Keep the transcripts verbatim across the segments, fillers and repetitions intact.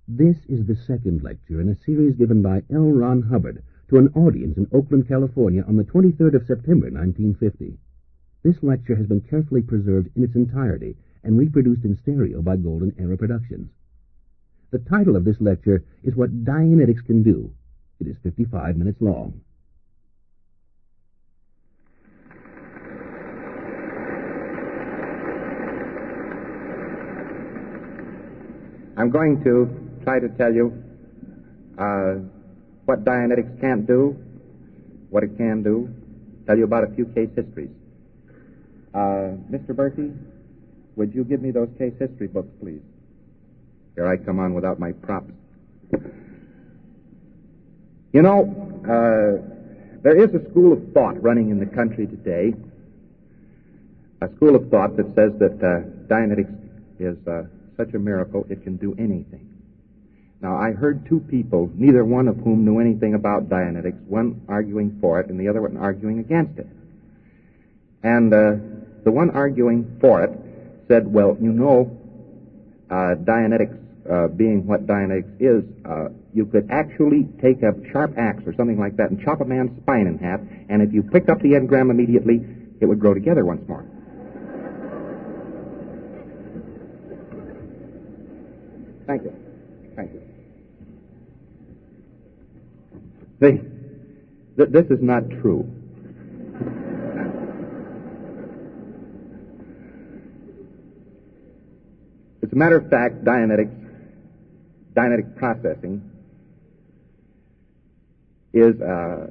This is the second lecture in a series given by L. Ron Hubbard to an audience in Oakland, California on the twenty-third of September, nineteen fifty. This lecture has been carefully preserved in its entirety and reproduced in stereo by Golden Era Productions. The title of this lecture is What Dianetics Can Do. It is fifty-five minutes long. I'm going to try to tell you uh, what Dianetics can't do, what it can do, tell you about a few case histories. Uh, Mister Berkey, would you give me those case history books, please? Here I come on without my props. You know, uh, there is a school of thought running in the country today, a school of thought that says that uh, Dianetics is uh, such a miracle it can do anything. Now, I heard two people, neither one of whom knew anything about Dianetics, one arguing for it and the other one arguing against it. And uh, the one arguing for it said, well, you know, uh, Dianetics uh, being what Dianetics is, uh, you could actually take a sharp axe or something like that and chop a man's spine in half, and if you picked up the engram immediately, it would grow together once more. Thank you. Thank you. See, th- this is not true. As a matter of fact, Dianetics, Dianetic processing is a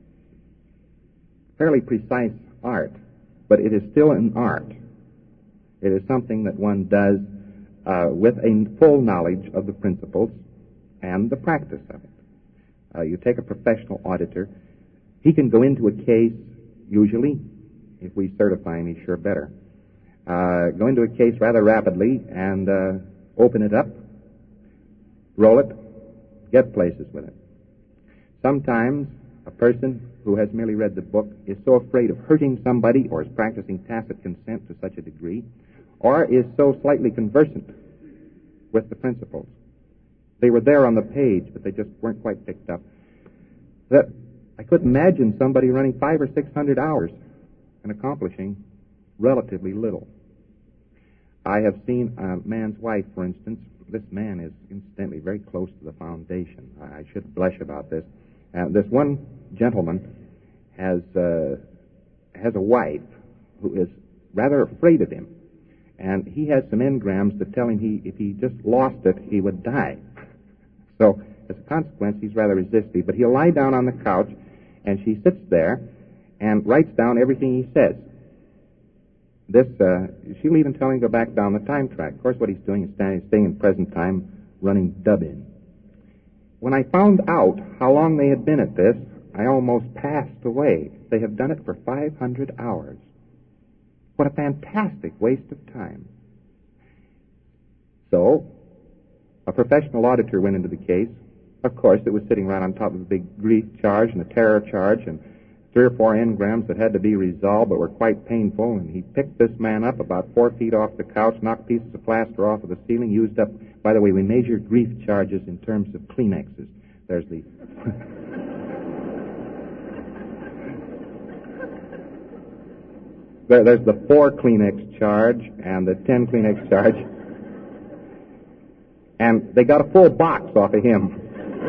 fairly precise art, but it is still an art. It is something that one does uh, with a full knowledge of the principles and the practice of it. Uh, you take a professional auditor, he can go into a case, usually, if we certify him, he's sure better, uh, go into a case rather rapidly and uh, open it up, roll it, get places with it. Sometimes a person who has merely read the book is so afraid of hurting somebody or is practicing tacit consent to such a degree, or is so slightly conversant with the principles. They were there on the page, but they just weren't quite picked up. That I couldn't imagine somebody running five or six hundred hours and accomplishing relatively little. I have seen a man's wife, for instance. This man is incidentally very close to the foundation. I should blush about this. Uh, this one gentleman has uh, has a wife who is rather afraid of him, and he has some engrams that tell him he if he just lost it, he would die. So, as a consequence, he's rather resistive, but he'll lie down on the couch, and she sits there and writes down everything he says. This, uh, she'll even tell him to go back down the time track. Of course, what he's doing is standing, staying in present time, running dub-in. When I found out how long they had been at this, I almost passed away. They have done it for five hundred hours. What a fantastic waste of time. So, a professional auditor went into the case. Of course, it was sitting right on top of a big grief charge and a terror charge and three or four engrams that had to be resolved but were quite painful, and he picked this man up about four feet off the couch, knocked pieces of plaster off of the ceiling, used up, by the way, we measure grief charges in terms of Kleenexes. There's the... there, there's the four Kleenex charge and the ten Kleenex charge. And they got a full box off of him.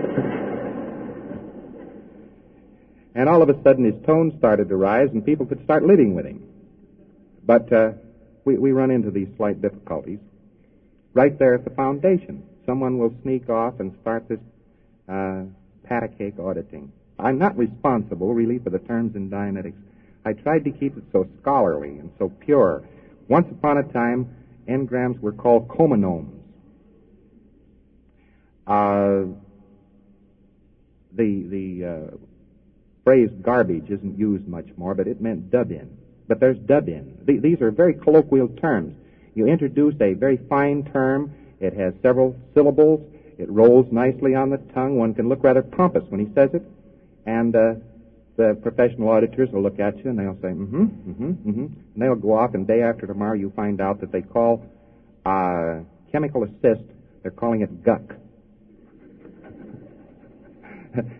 And all of a sudden his tone started to rise and people could start living with him. But uh, we, we run into these slight difficulties. Right there at the foundation, someone will sneak off and start this uh, pat-a-cake auditing. I'm not responsible, really, for the terms in Dianetics. I tried to keep it so scholarly and so pure. Once upon a time, engrams were called cominomes. Uh, the the uh, phrase garbage isn't used much more, but it meant dub-in. But there's dub-in. Th- these are very colloquial terms. You introduce a very fine term. It has several syllables. It rolls nicely on the tongue. One can look rather pompous when he says it. And uh, the professional auditors will look at you and they'll say, mm-hmm, mm-hmm, mm-hmm. And they'll go off, and day after tomorrow you find out that they call uh, chemical assist, they're calling it guck.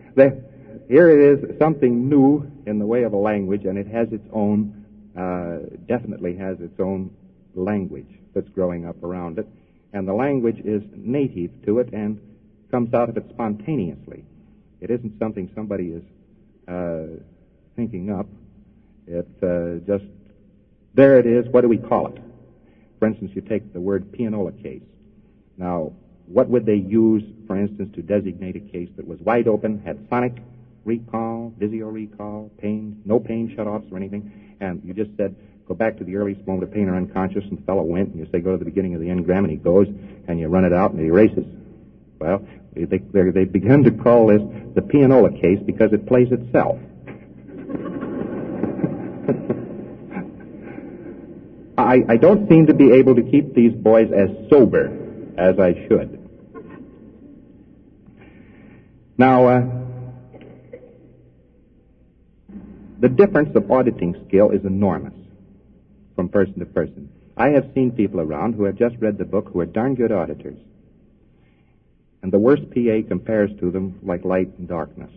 the, here it is, something new in the way of a language, and it has its own, uh, definitely has its own language that's growing up around it. And the language is native to it and comes out of it spontaneously. It isn't something somebody is uh, thinking up. It uh, just, there it is, what do we call it? For instance, you take the word pianola case. Now, what would they use, for instance, to designate a case that was wide open, had sonic recall, Vizio recall, pain, no pain shutoffs or anything, and you just said, go back to the earliest moment of pain or unconscious, and the fellow went, and you say, go to the beginning of the engram, and he goes, and you run it out, and he erases. Well, they, they, they began to call this the pianola case because it plays itself. I, I don't seem to be able to keep these boys as sober as I should. Now, uh, the difference of auditing skill is enormous from person to person. I have seen people around who have just read the book who are darn good auditors. And the worst P A compares to them like light and darkness.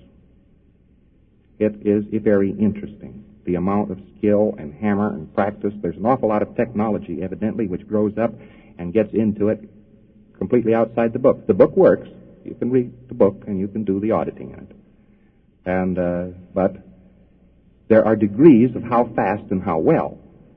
It is very interesting, the amount of skill and hammer and practice. There's an awful lot of technology, evidently, which grows up and gets into it completely outside the book. The book works. You can read the book and you can do the auditing in it. And, uh, but there are degrees of how fast and how well.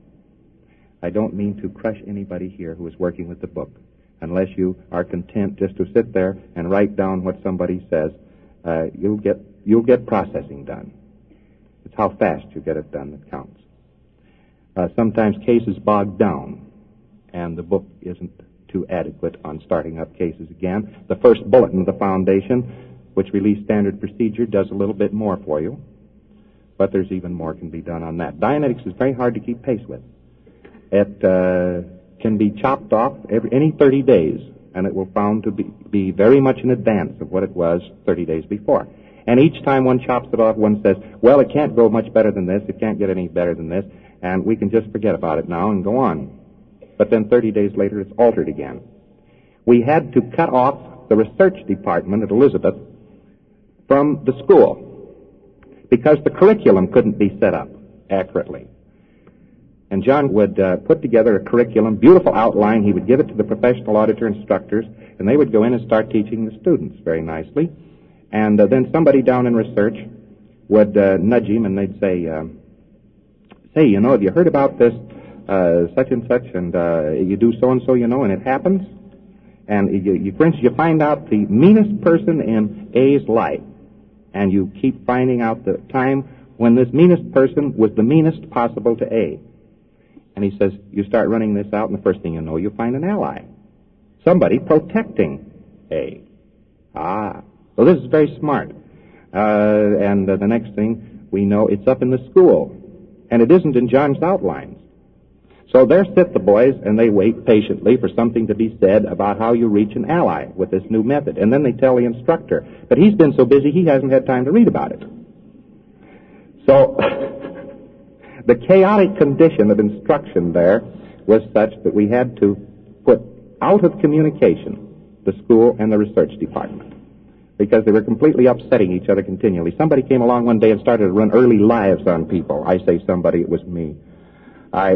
I don't mean to crush anybody here who is working with the book, unless you are content just to sit there and write down what somebody says. Uh, you'll get you'll get processing done. It's how fast you get it done that counts. Uh, sometimes cases bog down, and the book isn't too adequate on starting up cases again. The first bulletin of the foundation, which released standard procedure, does a little bit more for you, but there's even more can be done on that. Dianetics is very hard to keep pace with. It uh, can be chopped off every any thirty days, and it will found to be, be very much in advance of what it was thirty days before. And each time one chops it off, one says, well, it can't go much better than this, it can't get any better than this, and we can just forget about it now and go on. But then thirty days later, it's altered again. We had to cut off the research department at Elizabeth from the school because the curriculum couldn't be set up accurately. And John would uh, put together a curriculum, beautiful outline. He would give it to the professional auditor instructors, and they would go in and start teaching the students very nicely. And uh, then somebody down in research would uh, nudge him, and they'd say, um, say, you know, have you heard about this uh, such and such, and uh, you do so-and-so, you know, and it happens? And, you, you, for instance, you find out the meanest person in A's life, and you keep finding out the time when this meanest person was the meanest possible to A. And he says, you start running this out, and the first thing you know, you find an ally. Somebody protecting A. Ah, so this is very smart. Uh, and uh, the next thing we know, it's up in the school. And it isn't in John's outlines. So there sit the boys, and they wait patiently for something to be said about how you reach an ally with this new method. And then they tell the instructor. But he's been so busy, he hasn't had time to read about it. So the chaotic condition of instruction there was such that we had to put out of communication the school and the research department because they were completely upsetting each other continually. Somebody came along one day and started to run early lives on people. I say somebody, it was me. I,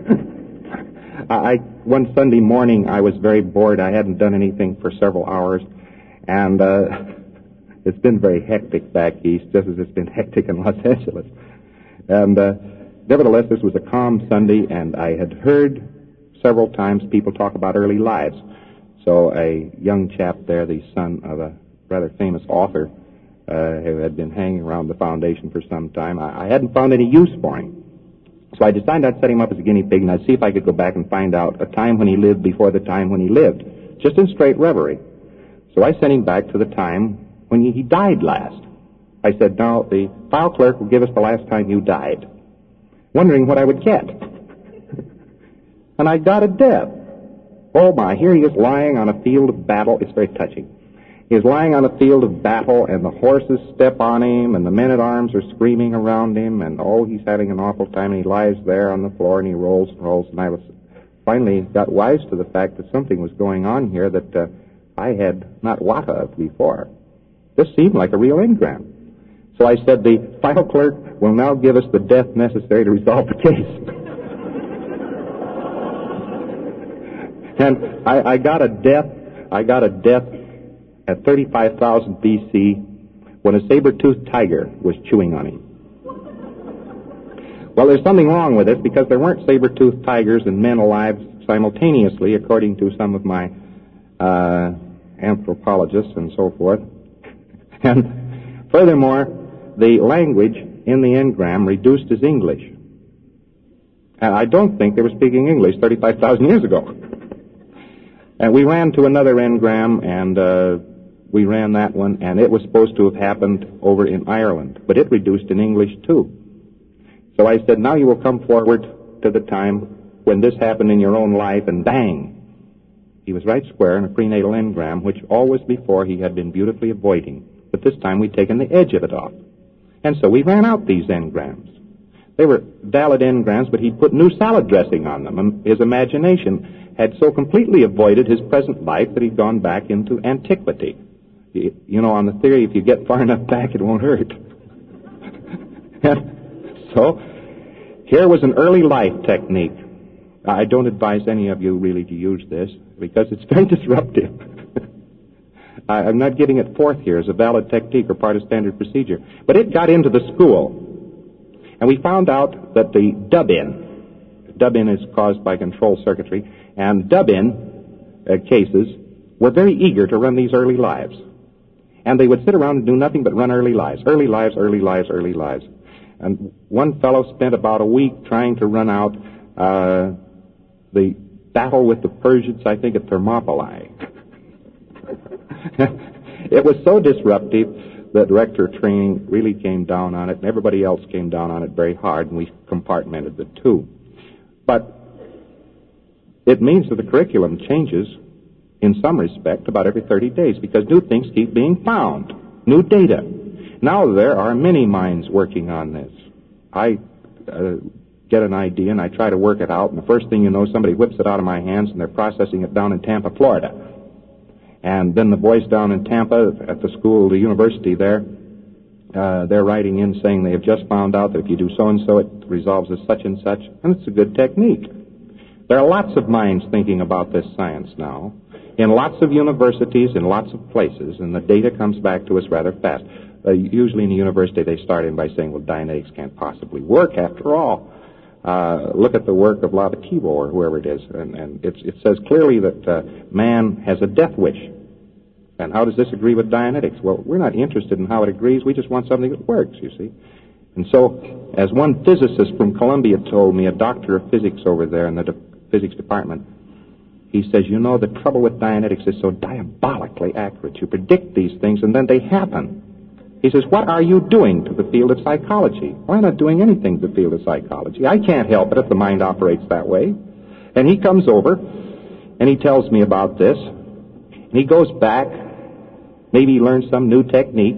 I, one Sunday morning I was very bored. I hadn't done anything for several hours, and uh, it's been very hectic back east, just as it's been hectic in Los Angeles. And uh, nevertheless, this was a calm Sunday, and I had heard several times people talk about early lives. So a young chap there, the son of a rather famous author uh, who had been hanging around the foundation for some time, I, I hadn't found any use for him. So I decided I'd set him up as a guinea pig, and I'd see if I could go back and find out a time when he lived before the time when he lived, just in straight reverie. So I sent him back to the time when he, he died last. I said, now, the file clerk will give us the last time you died, wondering what I would get. And I got a death. Oh, my, here he is lying on a field of battle. It's very touching. He's lying on a field of battle, and the horses step on him, and the men-at-arms are screaming around him, and, oh, he's having an awful time, and he lies there on the floor, and he rolls and rolls, and I was finally got wise to the fact that something was going on here that uh, I had not wot of before. This seemed like a real engram. So I said, the file clerk will now give us the death necessary to resolve the case. And I, I got a death, I got a death at thirty-five thousand B C when a saber-toothed tiger was chewing on him. Well, there's something wrong with it because there weren't saber-toothed tigers and men alive simultaneously, according to some of my uh, anthropologists and so forth. And furthermore, the language in the engram reduced as English. And I don't think they were speaking English thirty-five thousand years ago. And we ran to another engram, and uh, we ran that one, and it was supposed to have happened over in Ireland, but it reduced in English too. So I said, now you will come forward to the time when this happened in your own life, and bang! He was right square in a prenatal engram, which always before he had been beautifully avoiding. But this time we'd taken the edge of it off. And so we ran out these engrams. They were valid engrams, but he'd put new salad dressing on them, and his imagination had so completely avoided his present life that he'd gone back into antiquity. You, you know, on the theory, if you get far enough back, it won't hurt. So, here was an early life technique. I don't advise any of you really to use this, because it's very disruptive. I, I'm not giving it forth here as a valid technique or part of standard procedure. But it got into the school, and we found out that the dub-in, dub-in is caused by control circuitry, and dub-in uh, cases were very eager to run these early lives. And they would sit around and do nothing but run early lives, early lives, early lives, early lives. And one fellow spent about a week trying to run out uh, the battle with the Persians, I think, at Thermopylae. It was so disruptive that director of training really came down on it, and everybody else came down on it very hard, and we compartmented the two. But it means that the curriculum changes in some respect about every thirty days because new things keep being found, new data. Now there are many minds working on this. I uh, get an idea and I try to work it out, and the first thing you know, somebody whips it out of my hands and they're processing it down in Tampa, Florida. And then the boys down in Tampa at the school, the university there, uh, they're writing in saying they have just found out that if you do so-and-so, it resolves as such and such, and it's a good technique. There are lots of minds thinking about this science now, in lots of universities, in lots of places, and the data comes back to us rather fast. Uh, usually in the university they start in by saying, well, Dianetics can't possibly work after all. Uh, look at the work of Lava Kibo or whoever it is, and, and it's, it says clearly that uh, man has a death wish. And how does this agree with Dianetics? Well, we're not interested in how it agrees. We just want something that works, you see. And so, as one physicist from Columbia told me, a doctor of physics over there in the de- physics department, he says, you know, the trouble with Dianetics is so diabolically accurate. You predict these things, and then they happen. He says, what are you doing to the field of psychology? Well, I'm not doing anything to the field of psychology. I can't help it if the mind operates that way. And he comes over, and he tells me about this, and he goes back. Maybe he learns some new technique.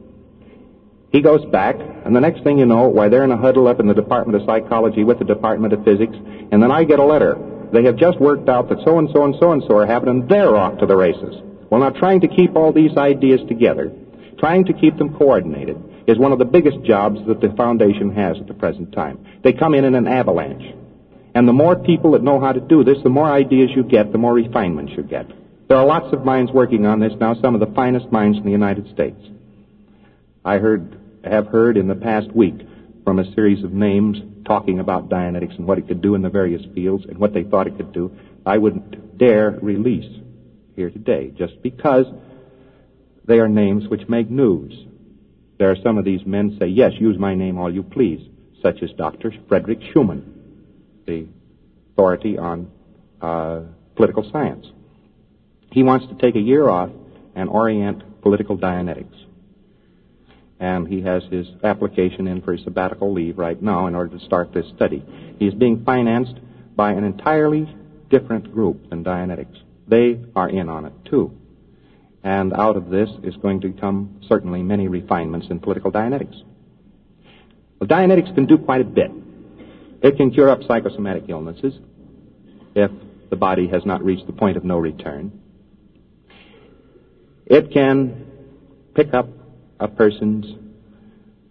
He goes back, and the next thing you know, why, they're in a huddle up in the Department of Psychology with the Department of Physics, and then I get a letter. They have just worked out that so-and-so and so-and-so are happening, and they're off to the races. Well, now, trying to keep all these ideas together, trying to keep them coordinated, is one of the biggest jobs that the Foundation has at the present time. They come in in an avalanche. And the more people that know how to do this, the more ideas you get, the more refinements you get. There are lots of minds working on this now, some of the finest minds in the United States. I heard, have heard in the past week from a series of names talking about Dianetics and what it could do in the various fields and what they thought it could do. I wouldn't dare release here today just because they are names which make news. There are some of these men say, yes, use my name all you please, such as Doctor Frederick Schumann, the authority on uh, political science. He wants to take a year off and orient political Dianetics. And he has his application in for his sabbatical leave right now in order to start this study. He is being financed by an entirely different group than Dianetics. They are in on it, too. And out of this is going to come certainly many refinements in political Dianetics. Well, Dianetics can do quite a bit. It can cure up psychosomatic illnesses if the body has not reached the point of no return. It can pick up a person's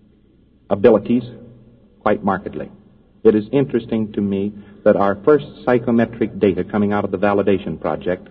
abilities quite markedly. It is interesting to me that our first psychometric data coming out of the validation project,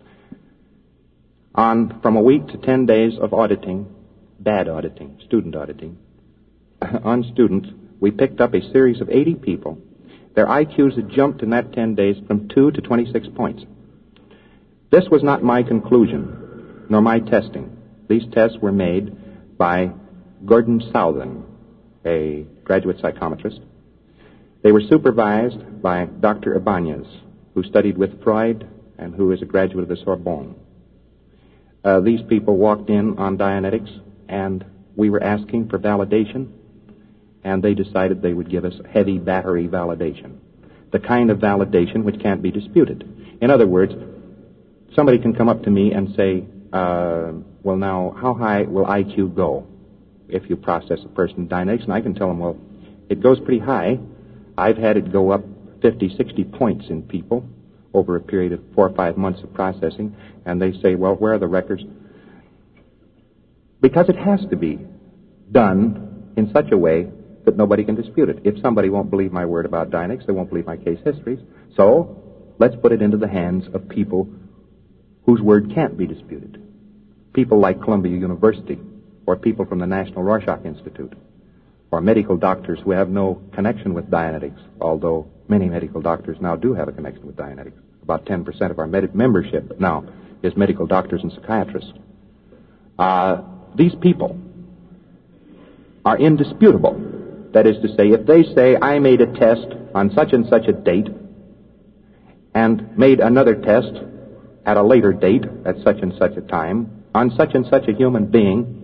on from a week to ten days of auditing, bad auditing, student auditing, on students, we picked up a series of eighty people. Their I Qs had jumped in that ten days from two to twenty-six points. This was not my conclusion, nor my testing. These tests were made by Gordon Southern, a graduate psychometrist. They were supervised by Doctor Ibanez, who studied with Freud and who is a graduate of the Sorbonne. Uh, these people walked in on Dianetics, and we were asking for validation, and they decided they would give us heavy battery validation, the kind of validation which can't be disputed. In other words, somebody can come up to me and say, uh, well, now, how high will I Q go if you process a person in Dianetics? And I can tell them, well, it goes pretty high. I've had it go up fifty, sixty points in people over a period of four or five months of processing, and they say, well, where are the records? Because it has to be done in such a way that nobody can dispute it. If somebody won't believe my word about Dianetics, they won't believe my case histories. So let's put it into the hands of people whose word can't be disputed. People like Columbia University, or people from the National Rorschach Institute, or medical doctors who have no connection with Dianetics, although many medical doctors now do have a connection with Dianetics. About ten percent of our med- membership now is medical doctors and psychiatrists. Uh, these people are indisputable. That is to say, if they say, I made a test on such and such a date and made another test at a later date at such and such a time on such and such a human being,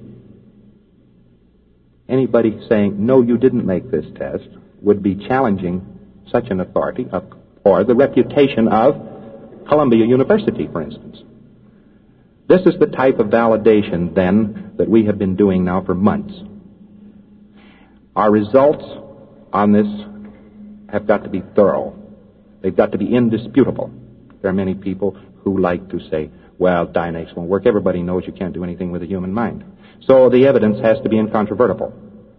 anybody saying, no, you didn't make this test would be challenging such an authority, of, or the reputation of Columbia University, for instance. This is the type of validation, then, that we have been doing now for months. Our results on this have got to be thorough. They've got to be indisputable. There are many people who like to say, well, Dianetics won't work. Everybody knows you can't do anything with the human mind. So the evidence has to be incontrovertible.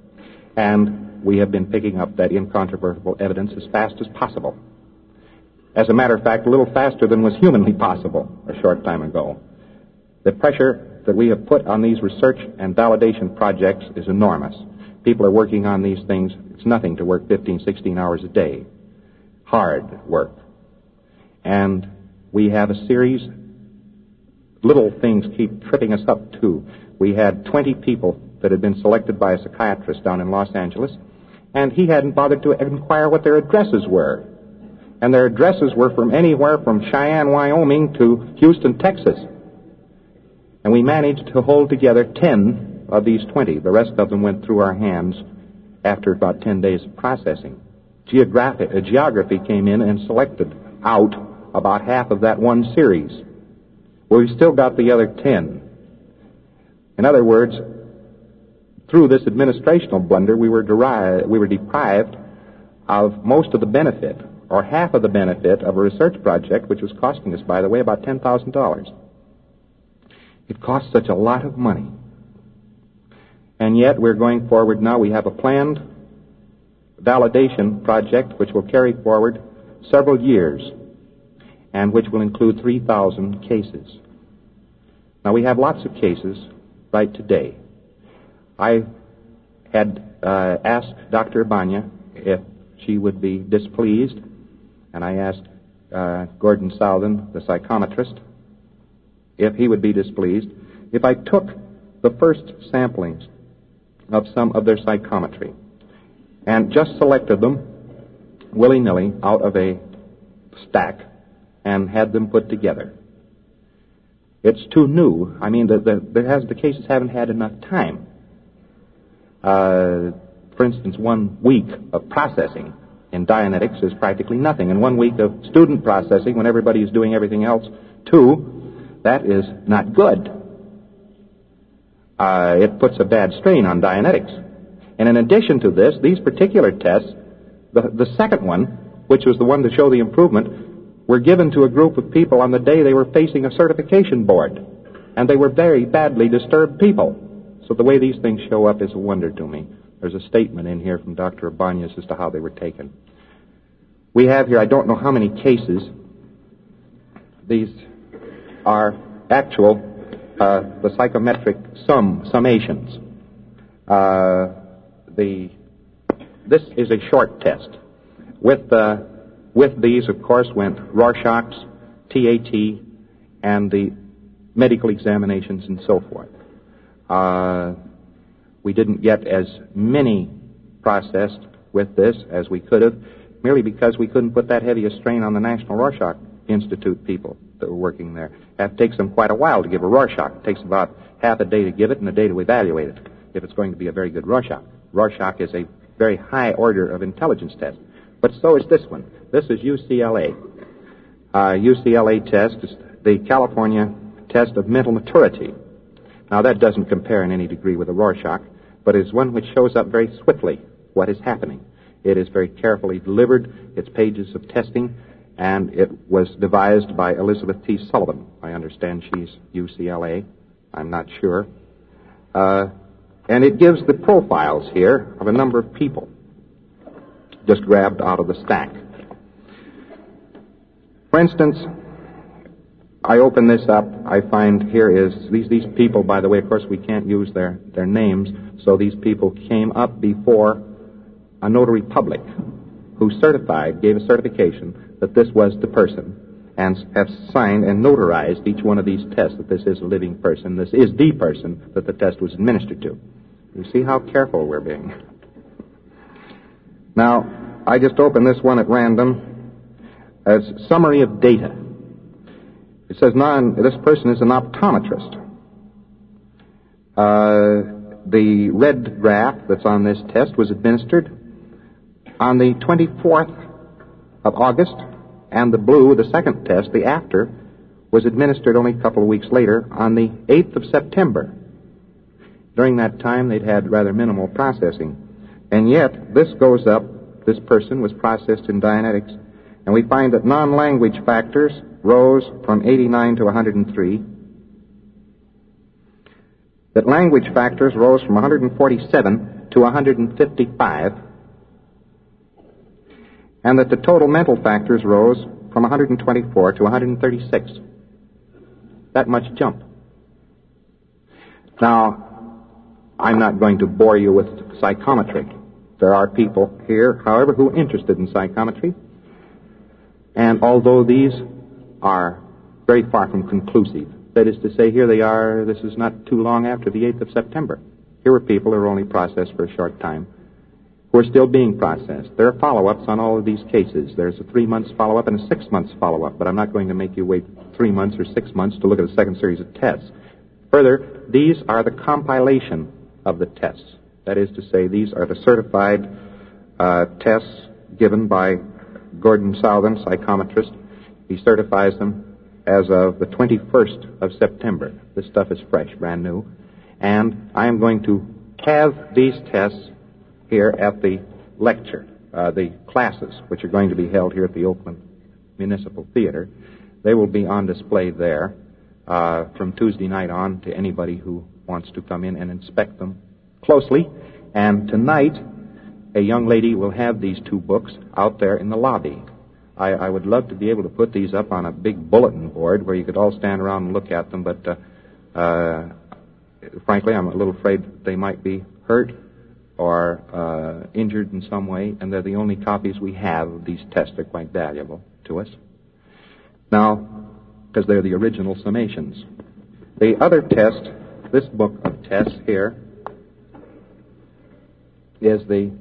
And we have been picking up that incontrovertible evidence as fast as possible. As a matter of fact, a little faster than was humanly possible a short time ago. The pressure that we have put on these research and validation projects is enormous. People are working on these things. It's nothing to work fifteen, sixteen hours a day. Hard work. And we have a series, little things keep tripping us up too. We had twenty people that had been selected by a psychiatrist down in Los Angeles, and he hadn't bothered to inquire what their addresses were. And their addresses were from anywhere from Cheyenne, Wyoming to Houston, Texas. And we managed to hold together ten of these twenty. The rest of them went through our hands after about ten days of processing. Geography, uh, geography came in and selected out about half of that one series. Well, we've still got the other ten. In other words, through this administrational blunder, we were, derived, we were deprived of most of the benefit, or half of the benefit, of a research project, which was costing us, by the way, about ten thousand dollars. It cost such a lot of money. And yet we're going forward now. We have a planned validation project which will carry forward several years and which will include three thousand cases. Now, we have lots of cases right today. I had uh, asked Doctor Ibanez if she would be displeased, and I asked uh, Gordon Southern, the psychometrist, if he would be displeased if I took the first samplings of some of their psychometry and just selected them willy-nilly out of a stack and had them put together. It's too new. I mean, the, the, there has, the cases haven't had enough time. Uh, for instance, one week of processing in Dianetics is practically nothing, and one week of student processing when everybody is doing everything else too, that is not good. Uh, it puts a bad strain on Dianetics. And in addition to this, these particular tests, the, the second one, which was the one to show the improvement, were given to a group of people on the day they were facing a certification board. And they were very badly disturbed people. So the way these things show up is a wonder to me. There's a statement in here from Doctor Ibanez as to how they were taken. We have here, I don't know how many cases. These are actual, uh, the psychometric sum, summations. Uh, the, this is a short test. With, uh, with these, of course, went Rorschach's, T A T, and the medical examinations and so forth. Uh, we didn't get as many processed with this as we could have, merely because we couldn't put that heavy a strain on the National Rorschach Institute people that were working there. That takes them quite a while to give a Rorschach. It takes about half a day to give it and a day to evaluate it, if it's going to be a very good Rorschach. Rorschach is a very high order of intelligence test. But so is this one. This is U C L A. Uh, U C L A test is the California test of mental maturity. Now, that doesn't compare in any degree with a Rorschach, but is one which shows up very swiftly what is happening. It is very carefully delivered, its pages of testing, and it was devised by Elizabeth T. Sullivan. I understand she's U C L A. I'm not sure. Uh, and it gives the profiles here of a number of people, just grabbed out of the stack. For instance, I open this up, I find here is, these, these people, by the way, of course we can't use their, their names, so these people came up before a notary public who certified, gave a certification that this was the person, and have signed and notarized each one of these tests that this is a living person, this is the person that the test was administered to. You see how careful we're being. Now, I just opened this one at random as summary of data. It says non, this person is an optometrist. Uh, the red graph that's on this test was administered on the twenty-fourth of August, and the blue, the second test, the after, was administered only a couple of weeks later on the eighth of September. During that time, they'd had rather minimal processing. And yet, this goes up, this person was processed in Dianetics, and we find that non-language factors rose from eighty-nine to one hundred three, that language factors rose from one hundred forty-seven to one hundred fifty-five, and that the total mental factors rose from one hundred twenty-four to one hundred thirty-six. That much jump. Now, I'm not going to bore you with psychometry. There are people here, however, who are interested in psychometry, and although these are very far from conclusive, that is to say, here they are, this is not too long after the eighth of September. Here were people who were only processed for a short time, who are still being processed. There are follow-ups on all of these cases. There's a three-months follow-up and a six-months follow-up, but I'm not going to make you wait three months or six months to look at a second series of tests. Further, these are the compilation of the tests. That is to say, these are the certified uh, tests given by Gordon Southern, psychometrist. He certifies them as of the twenty-first of September. This stuff is fresh, brand new. And I am going to have these tests here at the lecture, uh, the classes, which are going to be held here at the Oakland Municipal Theater. They will be on display there uh, from Tuesday night on to anybody who wants to come in and inspect them closely. And tonight, a young lady will have these two books out there in the lobby. I, I would love to be able to put these up on a big bulletin board where you could all stand around and look at them, but uh, uh, frankly, I'm a little afraid they might be hurt or uh, injured in some way, and they're the only copies we have of these tests. Are quite valuable to us. Now, because they're the original summations. The other test, this book of tests here, is the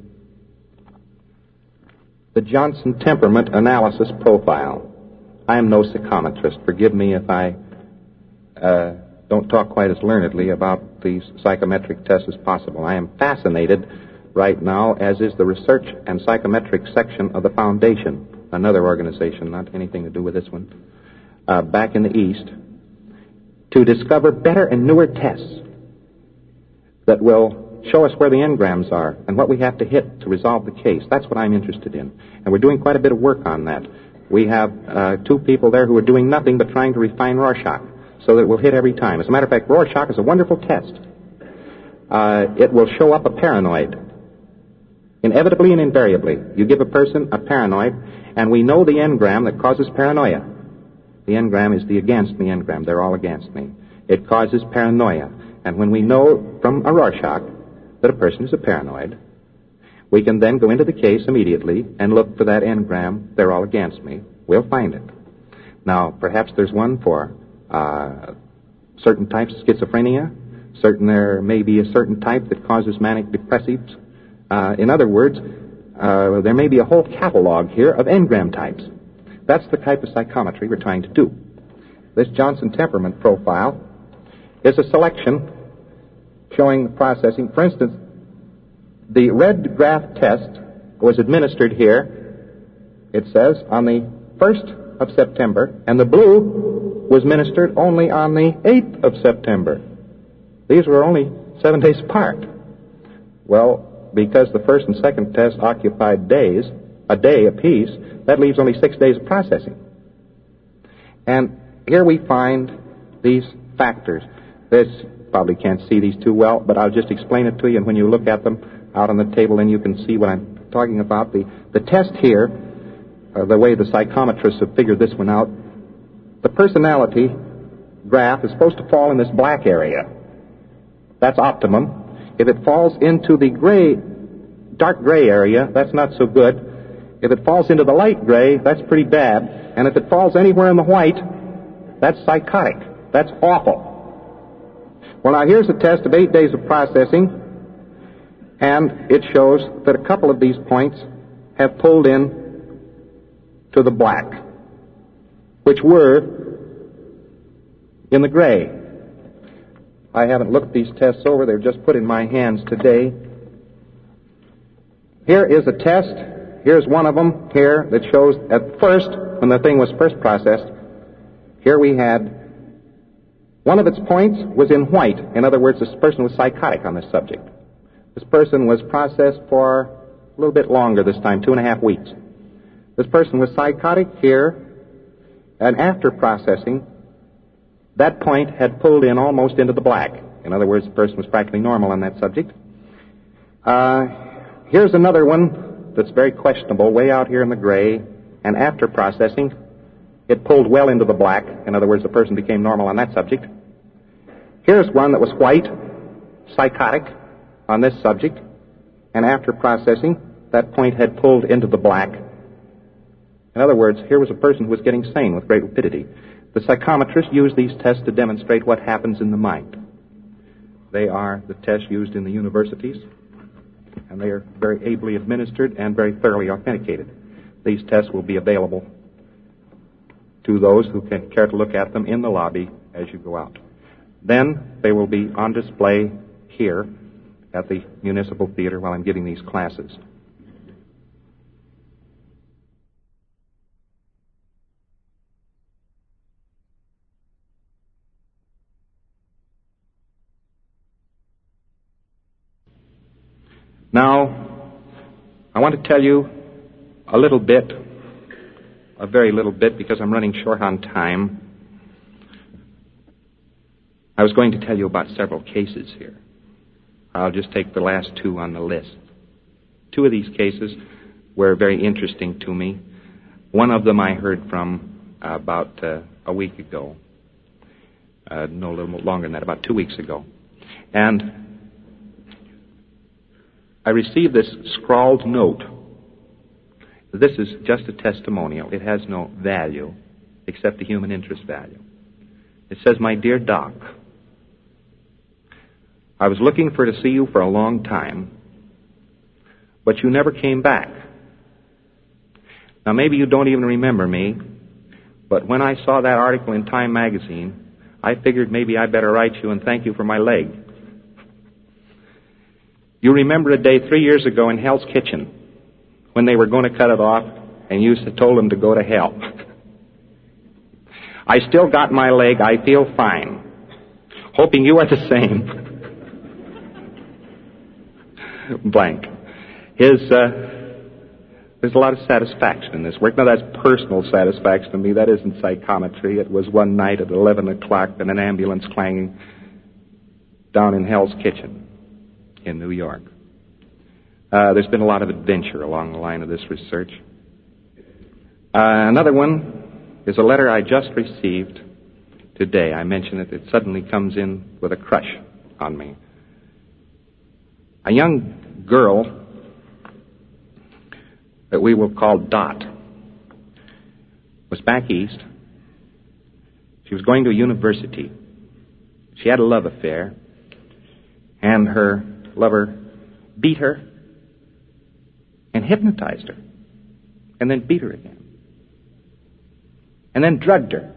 the Johnson Temperament Analysis Profile. I am no psychometrist. Forgive me if I uh, don't talk quite as learnedly about these psychometric tests as possible. I am fascinated right now, as is the research and psychometric section of the Foundation, another organization, not anything to do with this one, uh, back in the East, to discover better and newer tests that will show us where the engrams are and what we have to hit to resolve the case. That's what I'm interested in. And we're doing quite a bit of work on that. We have uh, two people there who are doing nothing but trying to refine Rorschach so that it will hit every time. As a matter of fact, Rorschach is a wonderful test. Uh, it will show up a paranoid. Inevitably and invariably, you give a person a paranoid, and we know the engram that causes paranoia. The engram is the against me engram. They're all against me. It causes paranoia. And when we know from a Rorschach that a person is a paranoid, we can then go into the case immediately and look for that engram. They're all against me. We'll find it. Now, perhaps there's one for uh, certain types of schizophrenia. Certain there may be a certain type that causes manic depressives. Uh, in other words, uh, there may be a whole catalog here of engram types. That's the type of psychometry we're trying to do. This Johnson temperament profile is a selection showing the processing. For instance, the red graph test was administered here, it says, on the first of September, and the blue was administered only on the eighth of September. These were only seven days apart. Well, because the first and second test occupied days, a day apiece, that leaves only six days of processing. And here we find these factors. This, probably can't see these too well, but I'll just explain it to you, and when you look at them out on the table, then you can see what I'm talking about. The, the test here, uh, the way the psychometrists have figured this one out, the personality graph is supposed to fall in this black area. That's optimum. If it falls into the gray, dark gray area, that's not so good. If it falls into the light gray, that's pretty bad. And if it falls anywhere in the white, that's psychotic. That's awful. Well, now here's a test of eight days of processing, and it shows that a couple of these points have pulled in to the black, which were in the gray. I haven't looked these tests over. They're just put in my hands today. Here is a test. Here's one of them here that shows at first, when the thing was first processed, here we had one of its points was in white. In other words, this person was psychotic on this subject. This person was processed for a little bit longer this time, two and a half weeks. This person was psychotic here, and after processing, that point had pulled in almost into the black. In other words, the person was practically normal on that subject. Uh, here's another one that's very questionable, way out here in the gray, and after processing, it pulled well into the black. In other words, the person became normal on that subject. Here's one that was white, psychotic on this subject, and after processing, that point had pulled into the black. In other words, here was a person who was getting sane with great rapidity. The psychometrists use these tests to demonstrate what happens in the mind. They are the tests used in the universities, and they are very ably administered and very thoroughly authenticated. These tests will be available to those who can care to look at them in the lobby as you go out. Then they will be on display here at the Municipal Theater while I'm giving these classes. Now, I want to tell you a little bit, a very little bit, because I'm running short on time. I was going to tell you about several cases here. I'll just take the last two on the list. Two of these cases were very interesting to me. One of them I heard from uh, about uh, a week ago. Uh, no, a little longer than that, about two weeks ago. And I received this scrawled note. This is just a testimonial. It has no value except the human interest value. It says, "My dear Doc, I was looking for to see you for a long time, but you never came back. Now, maybe you don't even remember me, but when I saw that article in Time magazine, I figured maybe I better write you and thank you for my leg. You remember a day three years ago in Hell's Kitchen when they were going to cut it off and you told them to go to hell. I still got my leg. I feel fine. Hoping you are the same." Blank. His, uh, there's a lot of satisfaction in this work. Now, that's personal satisfaction to me. That isn't psychometry. It was one night at eleven o'clock and an ambulance clanging down in Hell's Kitchen in New York. Uh, there's been a lot of adventure along the line of this research. Uh, another one is a letter I just received today. I mention it. It suddenly comes in with a crush on me. A young girl that we will call Dot was back east. She was going to a university. She had a love affair, and her lover beat her and hypnotized her, and then beat her again, and then drugged her.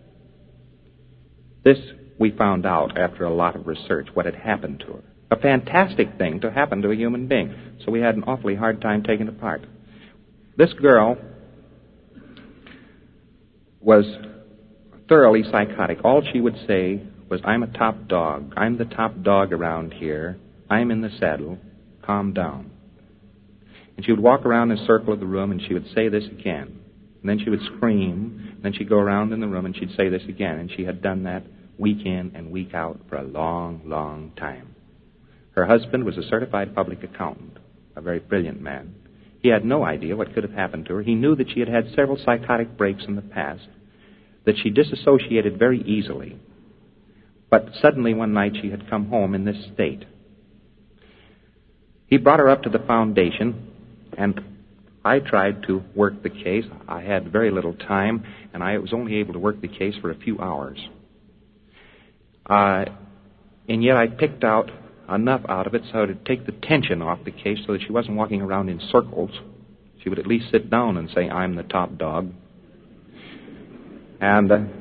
This we found out after a lot of research, what had happened to her. A fantastic thing to happen to a human being. So we had an awfully hard time taking it apart. This girl was thoroughly psychotic. All she would say was, "I'm a top dog. I'm the top dog around here. I'm in the saddle. Calm down." And she would walk around in a circle of the room, and she would say this again. And then she would scream, and then she'd go around in the room, and she'd say this again. And she had done that week in and week out for a long, long time. Her husband was a certified public accountant, a very brilliant man. He had no idea what could have happened to her. He knew that she had had several psychotic breaks in the past, that she disassociated very easily. But suddenly one night she had come home in this state. He brought her up to the foundation, and I tried to work the case. I had very little time, and I was only able to work the case for a few hours. Uh, and yet I picked out enough out of it so to take the tension off the case so that she wasn't walking around in circles. She would at least sit down and say, "I'm the top dog." And uh,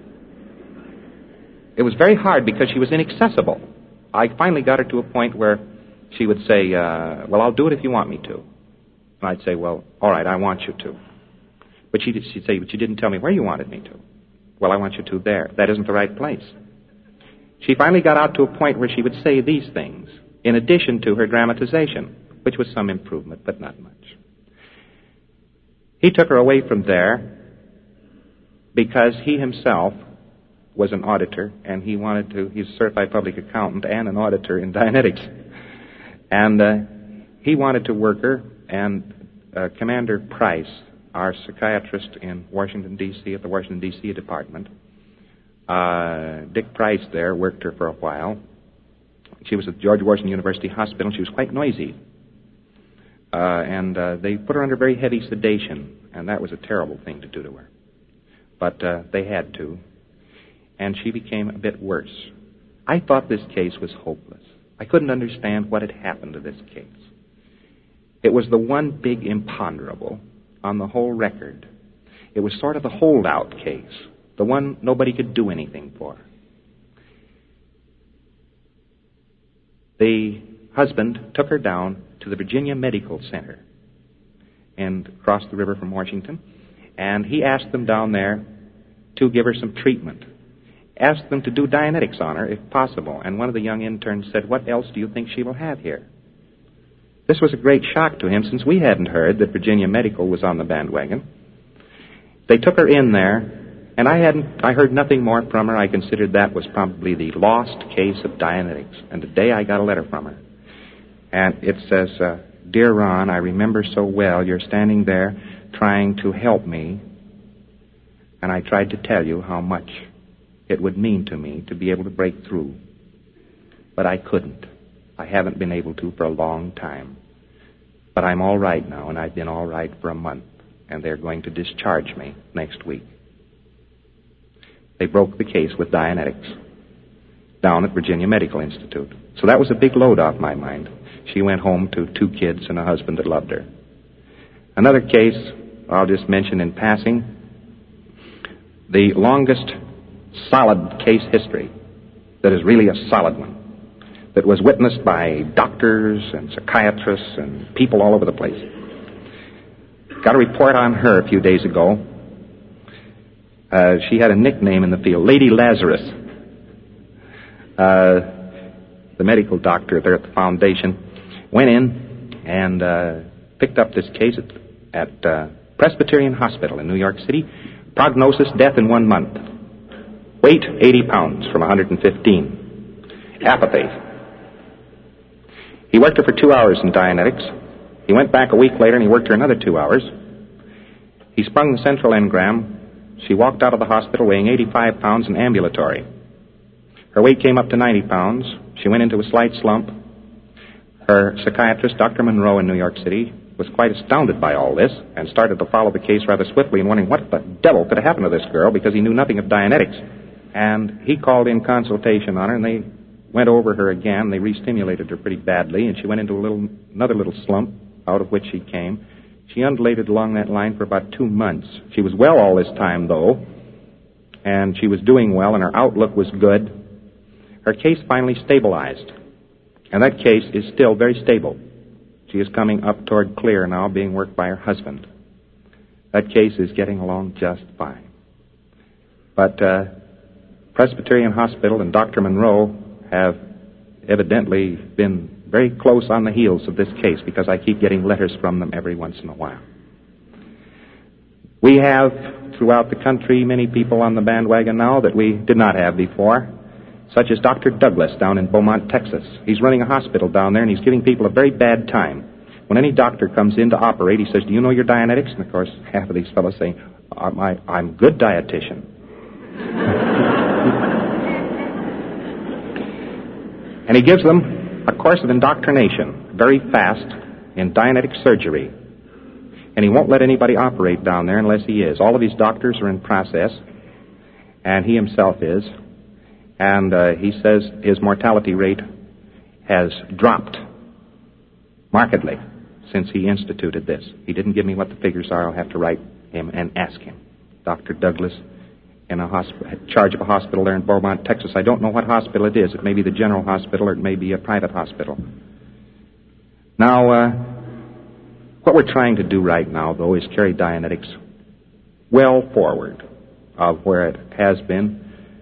it was very hard because she was inaccessible. I finally got her to a point where she would say, uh, "Well, I'll do it if you want me to." And I'd say, "Well, all right, I want you to." But she'd, she'd say, "But you didn't tell me where you wanted me to." "Well, I want you to there." "That isn't the right place." She finally got out to a point where she would say these things, in addition to her dramatization, which was some improvement, but not much. He took her away from there because he himself was an auditor, and he wanted to, he's a certified public accountant and an auditor in Dianetics. And uh, he wanted to work her, and uh, Commander Price, our psychiatrist in Washington, D C, at the Washington, D C department, uh, Dick Price there worked her for a while. She was at George Washington University Hospital. She was quite noisy. Uh, and uh, they put her under very heavy sedation, and that was a terrible thing to do to her. But uh, they had to. And she became a bit worse. I thought this case was hopeless. I couldn't understand what had happened to this case. It was the one big imponderable on the whole record. It was sort of the holdout case, the one nobody could do anything for. The husband took her down to the Virginia Medical Center and crossed the river from Washington, and he asked them down there to give her some treatment. Asked them to do Dianetics on her, if possible, and one of the young interns said, "What else do you think she will have here?" This was a great shock to him, since we hadn't heard that Virginia Medical was on the bandwagon. They took her in there, and I hadn't. I heard nothing more from her. I considered that was probably the lost case of Dianetics. And today I got a letter from her, and it says, uh, "Dear Ron, I remember so well you're standing there trying to help me, and I tried to tell you how much it would mean to me to be able to break through. But I couldn't. I haven't been able to for a long time. But I'm all right now, and I've been all right for a month, and they're going to discharge me next week." They broke the case with Dianetics down at Virginia Medical Institute. So that was a big load off my mind. She went home to two kids and a husband that loved her. Another case I'll just mention in passing, the longest solid case history that is really a solid one, that was witnessed by doctors and psychiatrists and people all over the place. Got a report on her a few days ago. Uh, she had a nickname in the field, Lady Lazarus. Uh, the medical doctor there at the foundation went in and uh, picked up this case at, at uh, Presbyterian Hospital in New York City. Prognosis, death in one month. Weight, eighty pounds from one hundred fifteen. Apathy. He worked her for two hours in Dianetics. He went back a week later and he worked her another two hours. He sprung the central engram. She walked out of the hospital weighing eighty-five pounds and ambulatory. Her weight came up to ninety pounds. She went into a slight slump. Her psychiatrist, Doctor Monroe in New York City, was quite astounded by all this and started to follow the case rather swiftly and wondering what the devil could have happened to this girl because he knew nothing of Dianetics. And he called in consultation on her, and they went over her again. They re-stimulated her pretty badly, and she went into a little, another little slump, out of which she came. She undulated along that line for about two months. She was well all this time, though, and she was doing well, and her outlook was good. Her case finally stabilized, and that case is still very stable. She is coming up toward clear now, being worked by her husband. That case is getting along just fine. But uh, Presbyterian Hospital and Doctor Monroe have evidently been very close on the heels of this case because I keep getting letters from them every once in a while. We have, throughout the country, many people on the bandwagon now that we did not have before, such as Doctor Douglas down in Beaumont, Texas. He's running a hospital down there, and he's giving people a very bad time. When any doctor comes in to operate, he says, "Do you know your Dianetics?" And, of course, half of these fellows say, I'm, I, I'm good dietitian. And he gives them a course of indoctrination, very fast, in Dianetic surgery. And he won't let anybody operate down there unless he is. All of his doctors are in process, and he himself is. And uh, he says his mortality rate has dropped markedly since he instituted this. He didn't give me what the figures are. I'll have to write him and ask him. Doctor Douglas, in a hosp- charge of a hospital there in Beaumont, Texas. I don't know what hospital it is. It may be the general hospital or it may be a private hospital. Now, uh, what we're trying to do right now, though, is carry Dianetics well forward of where it has been.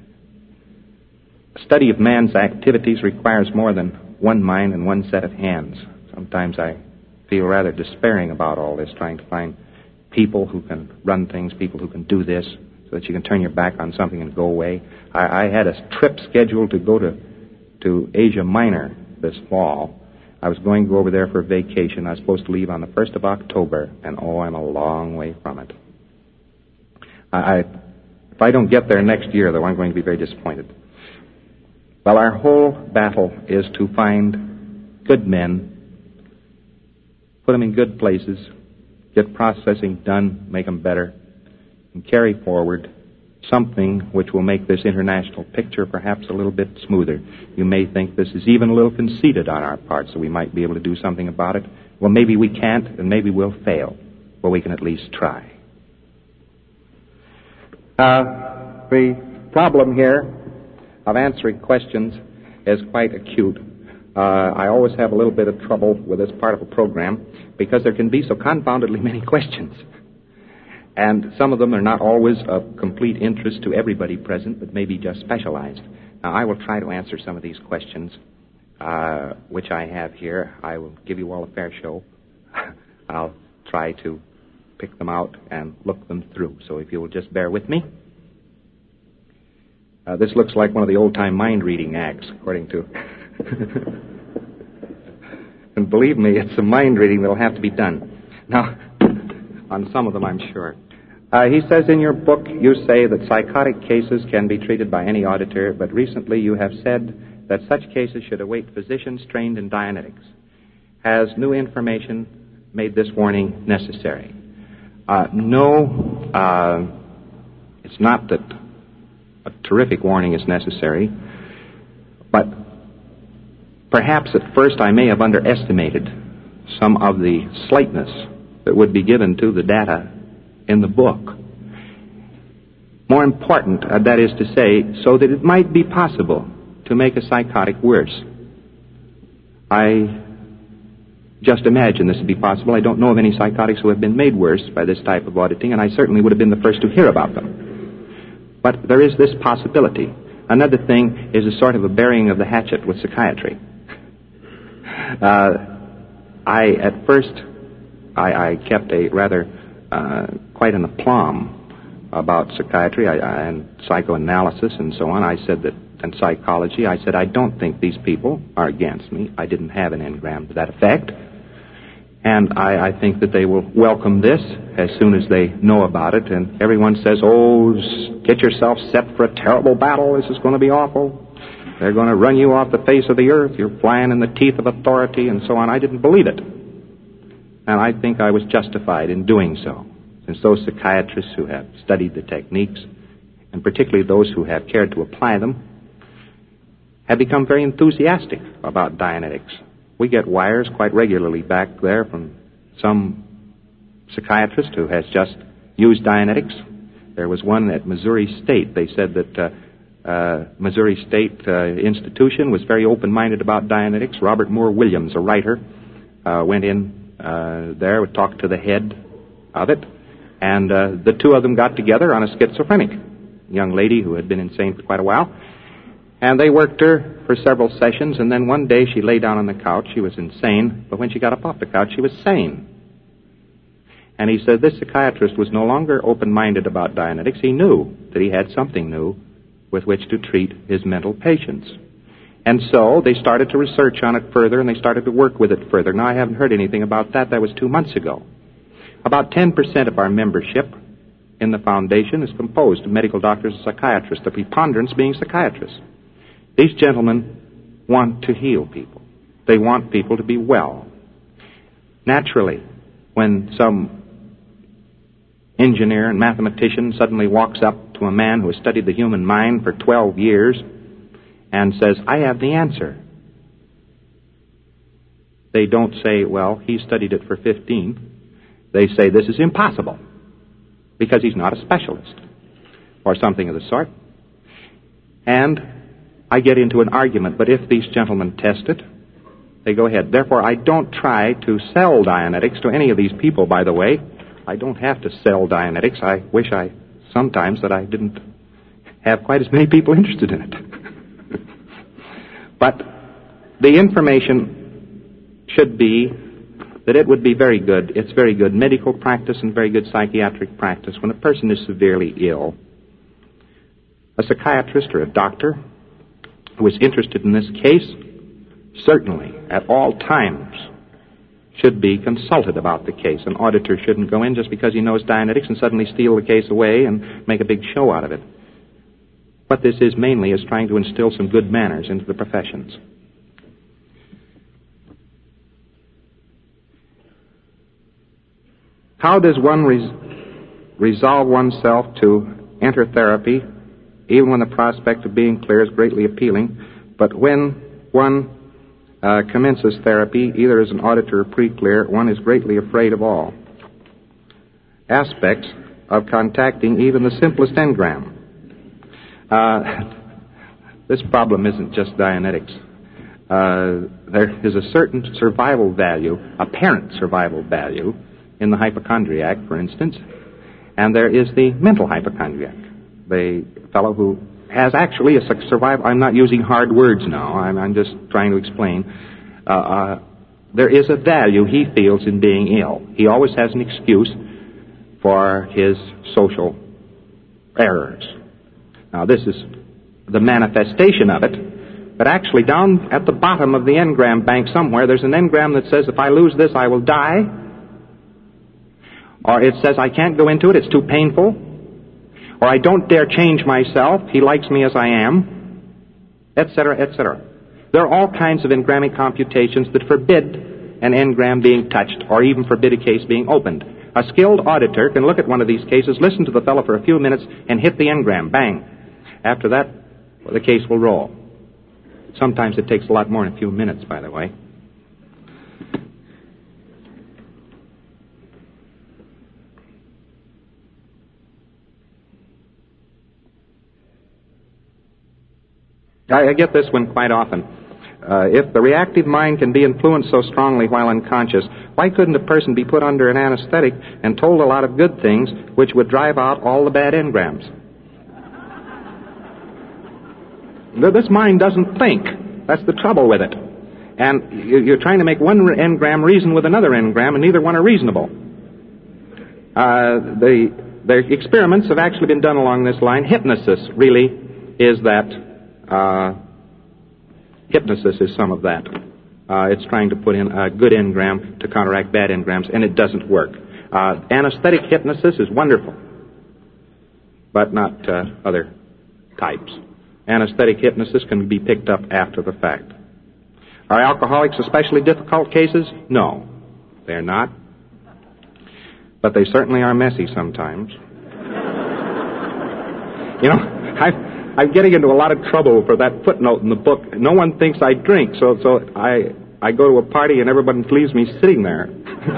A study of man's activities requires more than one mind and one set of hands. Sometimes I feel rather despairing about all this, trying to find people who can run things, people who can do this, so that you can turn your back on something and go away. I, I had a trip scheduled to go to, to Asia Minor this fall. I was going to go over there for a vacation. I was supposed to leave on the first of October, and oh, I'm a long way from it. I, I, if I don't get there next year, though, I'm going to be very disappointed. Well, our whole battle is to find good men, put them in good places, get processing done, make them better, and carry forward something which will make this international picture perhaps a little bit smoother. You may think this is even a little conceited on our part, so we might be able to do something about it. Well, maybe we can't, and maybe we'll fail. Well, we can at least try. Uh, the problem here of answering questions is quite acute. Uh, I always have a little bit of trouble with this part of a program because there can be so confoundedly many questions. And some of them are not always of complete interest to everybody present, but maybe just specialized. Now, I will try to answer some of these questions, uh, which I have here. I will give you all a fair show. I'll try to pick them out and look them through. So if you will just bear with me. Uh, this looks like one of the old-time mind-reading acts, according to... And believe me, it's a mind-reading that will have to be done. Now, on some of them, I'm sure. Uh, he says in your book, you say that psychotic cases can be treated by any auditor, but recently you have said that such cases should await physicians trained in Dianetics. Has new information made this warning necessary? Uh, no, uh, it's not that a terrific warning is necessary, but perhaps at first I may have underestimated some of the slightness that would be given to the data in the book. More important, uh, that is to say, so that it might be possible to make a psychotic worse. I just imagine this to be possible. I don't know of any psychotics who have been made worse by this type of auditing, and I certainly would have been the first to hear about them. But there is this possibility. Another thing is a sort of a burying of the hatchet with psychiatry. Uh, I, at first, I, I kept a rather, uh, quite an aplomb about psychiatry I, I, and psychoanalysis and so on. I said that and psychology. I said, I don't think these people are against me. I didn't have an engram to that effect. And I, I think that they will welcome this as soon as they know about it. And everyone says, oh, get yourself set for a terrible battle. This is going to be awful. They're going to run you off the face of the earth. You're flying in the teeth of authority and so on. I didn't believe it. And I think I was justified in doing so, since those psychiatrists who have studied the techniques, and particularly those who have cared to apply them, have become very enthusiastic about Dianetics. We get wires quite regularly back there from some psychiatrist who has just used Dianetics. There was one at Missouri State. They said that uh, uh, Missouri State uh, Institution was very open-minded about Dianetics. Robert Moore Williams, a writer, uh, went in uh, there, would talk to the head of it, and uh, the two of them got together on a schizophrenic young lady who had been insane for quite a while. And they worked her for several sessions, and then one day she lay down on the couch. She was insane, but when she got up off the couch, she was sane. And he said this psychiatrist was no longer open-minded about Dianetics. He knew that he had something new with which to treat his mental patients. And so they started to research on it further, and they started to work with it further. Now, I haven't heard anything about that. That was two months ago. About ten percent of our membership in the foundation is composed of medical doctors and psychiatrists, the preponderance being psychiatrists. These gentlemen want to heal people. They want people to be well. Naturally, when some engineer and mathematician suddenly walks up to a man who has studied the human mind for twelve years and says, I have the answer, they don't say, well, he studied it for fifteen. They say, this is impossible, because he's not a specialist, or something of the sort. And I get into an argument, but if these gentlemen test it, they go ahead. Therefore, I don't try to sell Dianetics to any of these people, by the way. I don't have to sell Dianetics. I wish I, sometimes, that I didn't have quite as many people interested in it. But the information should be that it would be very good. It's very good medical practice and very good psychiatric practice when a person is severely ill. A psychiatrist or a doctor who is interested in this case certainly at all times should be consulted about the case. An auditor shouldn't go in just because he knows Dianetics and suddenly steal the case away and make a big show out of it. What this is mainly is trying to instill some good manners into the professions. How does one res- resolve oneself to enter therapy, even when the prospect of being clear is greatly appealing, but when one uh, commences therapy, either as an auditor or pre-clear, one is greatly afraid of all aspects of contacting even the simplest engram? Uh, this problem isn't just Dianetics. Uh, there is a certain survival value, apparent survival value, in the hypochondriac, for instance, and there is the mental hypochondriac, the fellow who has actually a survival. I'm not using hard words now. I'm, I'm just trying to explain. Uh, uh, there is a value he feels in being ill. He always has an excuse for his social errors. Now, this is the manifestation of it, but actually down at the bottom of the engram bank somewhere, there's an engram that says, if I lose this, I will die. Or it says, I can't go into it, it's too painful. Or I don't dare change myself, he likes me as I am, et cetera, et cetera. There are all kinds of engrammic computations that forbid an engram being touched, or even forbid a case being opened. A skilled auditor can look at one of these cases, listen to the fellow for a few minutes, and hit the engram, bang. After that, well, the case will roll. Sometimes it takes a lot more than a few minutes, by the way. I, I get this one quite often. Uh, if the reactive mind can be influenced so strongly while unconscious, why couldn't a person be put under an anesthetic and told a lot of good things which would drive out all the bad engrams? This mind doesn't think. That's the trouble with it. And you're trying to make one engram reason with another engram, and neither one are reasonable. Uh, the, the experiments have actually been done along this line. Hypnosis really is that Uh, hypnosis is some of that. Uh, it's trying to put in a good engram to counteract bad engrams, and it doesn't work. Uh, anesthetic hypnosis is wonderful, but not uh, other types. Anesthetic hypnosis can be picked up after the fact. Are alcoholics especially difficult cases? No, they're not. But they certainly are messy sometimes. You know, I, I'm getting into a lot of trouble for that footnote in the book. No one thinks I drink, so so I I go to a party and everyone leaves me sitting there.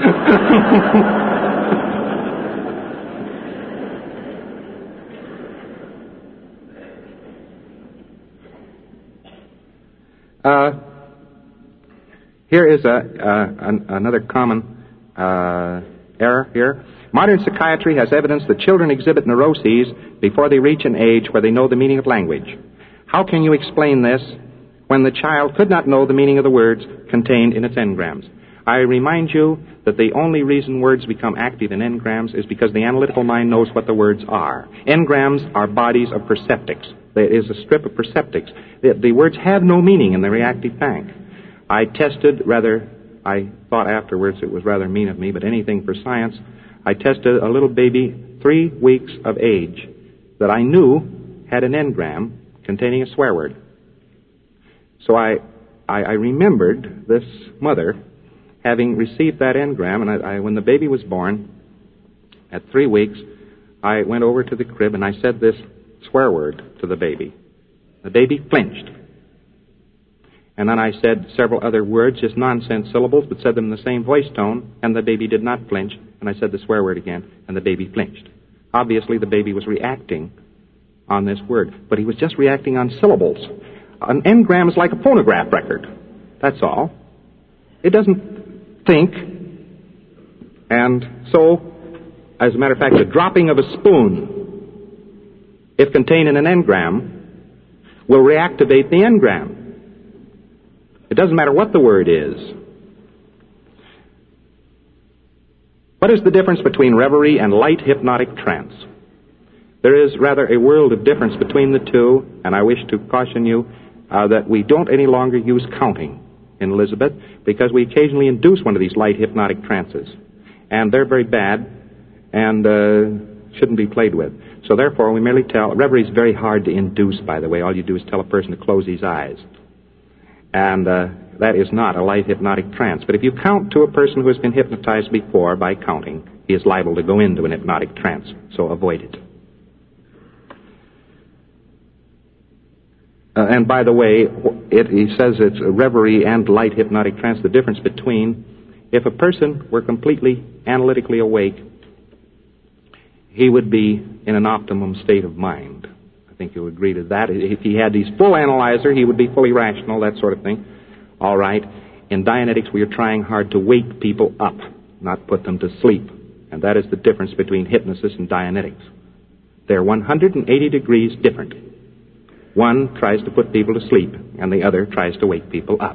uh, here is a, uh, an, another common uh, error here. Modern psychiatry has evidence that children exhibit neuroses before they reach an age where they know the meaning of language. How can you explain this when the child could not know the meaning of the words contained in its engrams? I remind you that the only reason words become active in engrams is because the analytical mind knows what the words are. Engrams are bodies of perceptics. There is a strip of perceptics. The, the words have no meaning in the reactive bank. I tested, rather, I thought afterwards it was rather mean of me, but anything for science. I tested a little baby three weeks of age that I knew had an engram containing a swear word. So I, I, I remembered this mother having received that engram, and I, I, when the baby was born, at three weeks, I went over to the crib and I said this swear word to the baby. The baby flinched. And then I said several other words, just nonsense syllables, but said them in the same voice tone, and the baby did not flinch. And I said the swear word again, and the baby flinched. Obviously, the baby was reacting on this word, but he was just reacting on syllables. An engram is like a phonograph record. That's all. It doesn't think. And so, as a matter of fact, the dropping of a spoon, if contained in an engram, will reactivate the engram. It doesn't matter what the word is. What is the difference between reverie and light hypnotic trance? There is rather a world of difference between the two, and I wish to caution you uh, that we don't any longer use counting in Elizabeth, because we occasionally induce one of these light hypnotic trances, and they're very bad and uh, shouldn't be played with. So therefore, we merely tell. Reverie is very hard to induce, by the way. All you do is tell a person to close his eyes. And uh, that is not a light hypnotic trance. But if you count to a person who has been hypnotized before by counting, he is liable to go into an hypnotic trance. So avoid it. Uh, and by the way, it, he says it's a reverie and light hypnotic trance. The difference between, if a person were completely analytically awake, he would be in an optimum state of mind. I think you'll agree to that. If he had his full analyzer, he would be fully rational, that sort of thing. All right. In Dianetics, we are trying hard to wake people up, not put them to sleep. And that is the difference between hypnosis and Dianetics. They're one hundred eighty degrees different. One tries to put people to sleep, and the other tries to wake people up.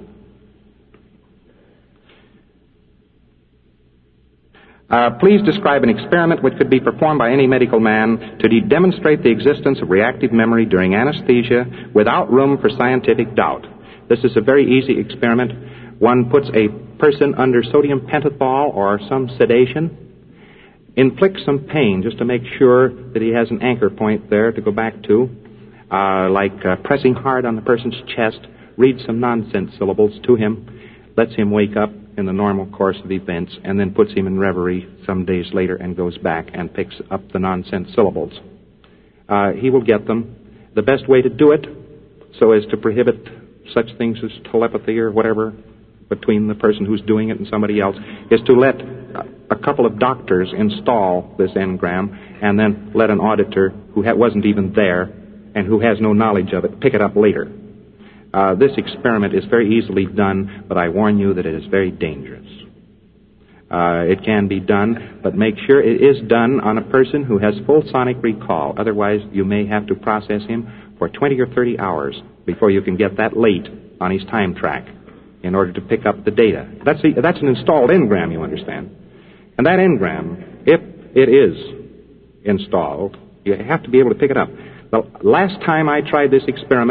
Uh, please describe an experiment which could be performed by any medical man to de- demonstrate the existence of reactive memory during anesthesia without room for scientific doubt. This is a very easy experiment. One puts a person under sodium pentothal or some sedation, inflicts some pain just to make sure that he has an anchor point there to go back to, uh, like uh, pressing hard on the person's chest, reads some nonsense syllables to him, lets him wake up in the normal course of events, and then puts him in reverie some days later and goes back and picks up the nonsense syllables. Uh, he will get them. The best way to do it, so as to prohibit such things as telepathy or whatever between the person who's doing it and somebody else, is to let a couple of doctors install this engram and then let an auditor who ha- wasn't even there and who has no knowledge of it pick it up later. Uh, this experiment is very easily done, but I warn you that it is very dangerous. Uh, it can be done, but make sure it is done on a person who has full sonic recall. Otherwise, you may have to process him for twenty or thirty hours before you can get that late on his time track in order to pick up the data. That's, the, that's an installed engram, you understand. And that engram, if it is installed, you have to be able to pick it up. The last time I tried this experiment,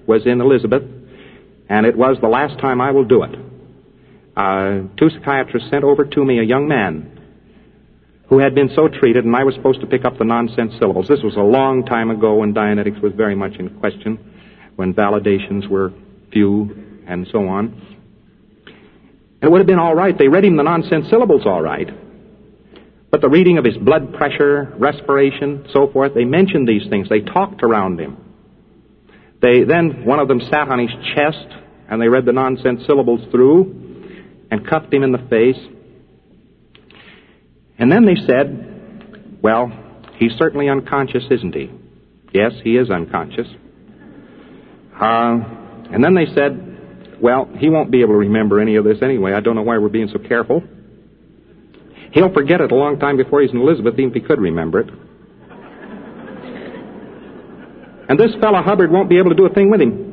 was in Elizabeth, and it was the last time I will do it. Uh, two psychiatrists sent over to me a young man who had been so treated, and I was supposed to pick up the nonsense syllables. This was a long time ago when Dianetics was very much in question, when validations were few, and so on. And it would have been all right. They read him the nonsense syllables all right. But the reading of his blood pressure, respiration, so forth, they mentioned these things. They talked around him. They then, one of them sat on his chest, and they read the nonsense syllables through and cuffed him in the face. And then they said, well, he's certainly unconscious, isn't he? Yes, he is unconscious. Uh, and then they said, well, he won't be able to remember any of this anyway. I don't know why we're being so careful. He'll forget it a long time before he's in Elizabeth, even if he could remember it. And this fellow Hubbard won't be able to do a thing with him.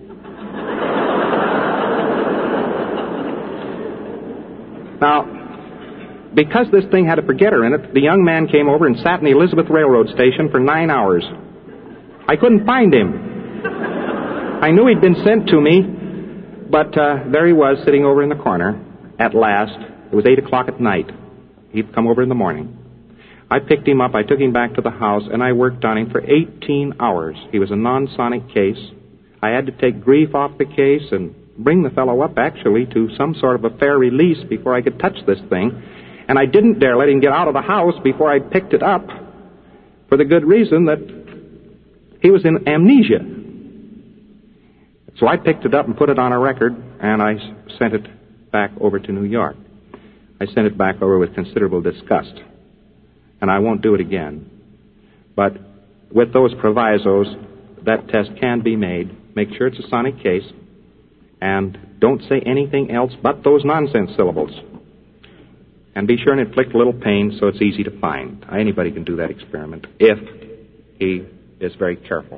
Now, because this thing had a forgetter in it, the young man came over and sat in the Elizabeth Railroad station for nine hours. I couldn't find him. I knew he'd been sent to me, but uh, there he was sitting over in the corner at last. It was eight o'clock at night. He'd come over in the morning. I picked him up, I took him back to the house, and I worked on him for eighteen hours. He was a non-sonic case. I had to take grief off the case and bring the fellow up, actually, to some sort of a fair release before I could touch this thing. And I didn't dare let him get out of the house before I picked it up, for the good reason that he was in amnesia. So I picked it up and put it on a record, and I sent it back over to New York. I sent it back over with considerable disgust. And I won't do it again. But with those provisos, that test can be made. Make sure it's a sonic case, and don't say anything else but those nonsense syllables. And be sure and inflict a little pain so it's easy to find. Anybody can do that experiment if he is very careful.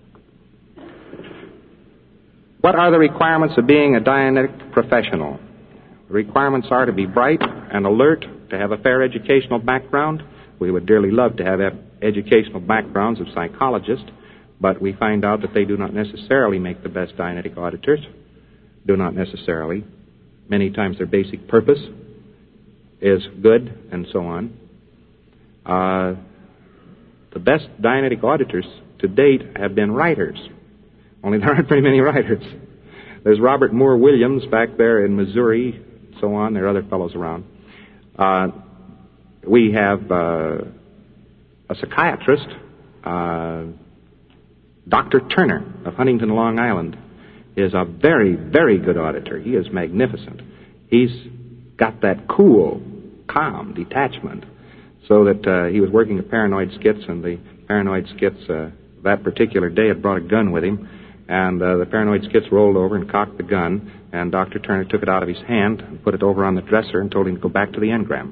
What are the requirements of being a Dianetic professional? The requirements are to be bright and alert, to have a fair educational background. We would dearly love to have educational backgrounds of psychologists, but we find out that they do not necessarily make the best Dianetic auditors. Do not necessarily. Many times their basic purpose is good, and so on. Uh, the best Dianetic auditors to date have been writers. Only there aren't very many writers. There's Robert Moore Williams back there in Missouri, so on. There are other fellows around. Uh, we have uh, a psychiatrist, uh, Doctor Turner of Huntington, Long Island, is a very, very good auditor. He is magnificent. He's got that cool, calm detachment, so that uh, he was working at Paranoid Skits, and the Paranoid Skits uh, that particular day had brought a gun with him, and uh, the Paranoid Skits rolled over and cocked the gun, and Doctor Turner took it out of his hand and put it over on the dresser and told him to go back to the engram.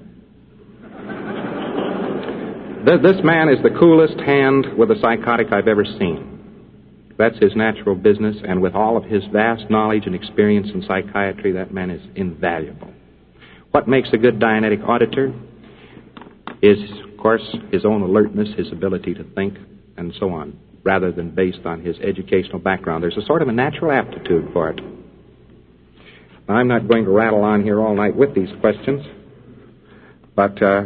This man is the coolest hand with a psychotic I've ever seen. That's his natural business, and with all of his vast knowledge and experience in psychiatry, that man is invaluable. What makes a good Dianetic auditor is, of course, his own alertness, his ability to think, and so on, rather than based on his educational background. There's a sort of a natural aptitude for it. Now, I'm not going to rattle on here all night with these questions, but uh,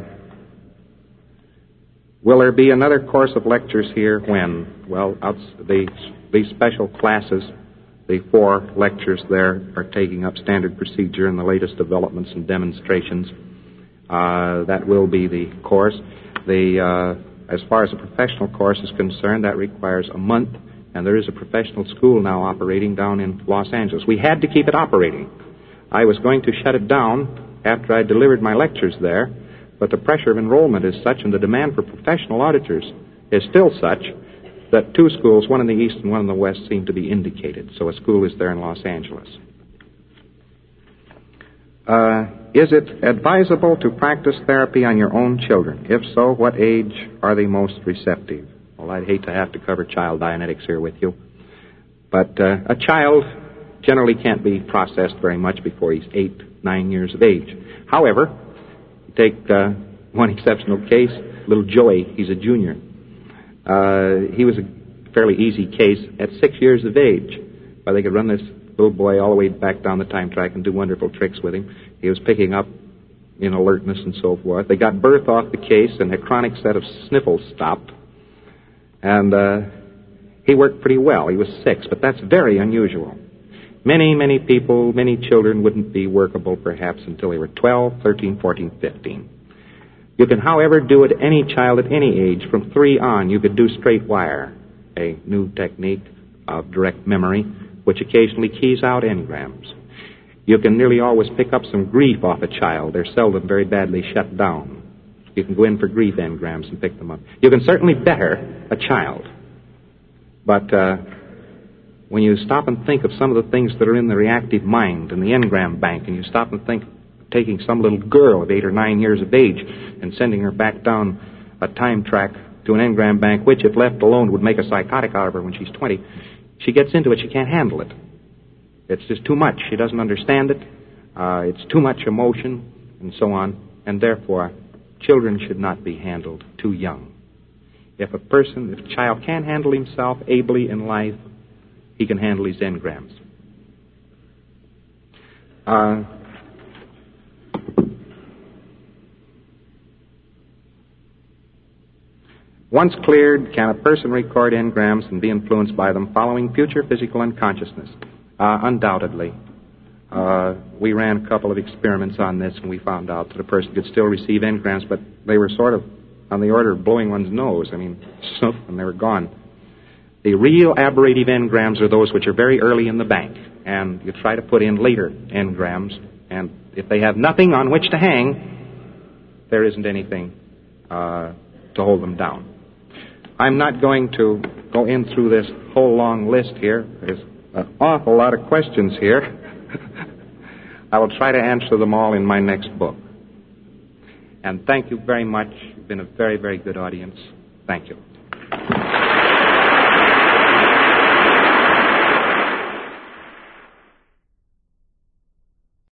will there be another course of lectures here when? Well, the, these special classes, the four lectures there, are taking up standard procedure and the latest developments and demonstrations. Uh, that will be the course. The, uh, as far as a professional course is concerned, that requires a month, and there is a professional school now operating down in Los Angeles. We had to keep it operating. I was going to shut it down after I delivered my lectures there, but the pressure of enrollment is such, and the demand for professional auditors is still such, that two schools, one in the east and one in the west, seem to be indicated. So a school is there in Los Angeles. Uh, is it advisable to practice therapy on your own children? If so, what age are they most receptive? Well, I'd hate to have to cover child Dianetics here with you. But uh, a child generally can't be processed very much before he's eight, nine years of age. However, take uh, one exceptional case, little Joey, he's a junior. Uh, he was a fairly easy case at six years of age. Well, they could run this little boy all the way back down the time track and do wonderful tricks with him. He was picking up in alertness and so forth. They got birth off the case, and a chronic set of sniffles stopped. And uh, he worked pretty well. He was six, but that's very unusual. Many, many people, many children wouldn't be workable perhaps until they were twelve, thirteen, fourteen, fifteen. You can, however, do it any child at any age. From three on, you could do straight wire, a new technique of direct memory, which occasionally keys out engrams. You can nearly always pick up some grief off a child. They're seldom very badly shut down. You can go in for grief engrams and pick them up. You can certainly better a child. But uh, when you stop and think of some of the things that are in the reactive mind and the engram bank, and you stop and think of taking some little girl of eight or nine years of age and sending her back down a time track to an engram bank, which, if left alone, would make a psychotic out of her when she's twenty, she gets into it, she can't handle it. It's just too much. She doesn't understand it. Uh, it's too much emotion, and so on. And therefore, children should not be handled too young. If a person, if a child can handle himself ably in life, he can handle his engrams. Uh, once cleared, can a person record engrams and be influenced by them following future physical unconsciousness? Uh, undoubtedly. Uh, we ran a couple of experiments on this, and we found out that a person could still receive engrams, but they were sort of on the order of blowing one's nose. I mean, and they were gone. The real aberrative engrams are those which are very early in the bank, and you try to put in later engrams, and if they have nothing on which to hang, there isn't anything uh, to hold them down. I'm not going to go in through this whole long list here. There's an awful lot of questions here. I will try to answer them all in my next book. And thank you very much. You've been a very, very good audience. Thank you.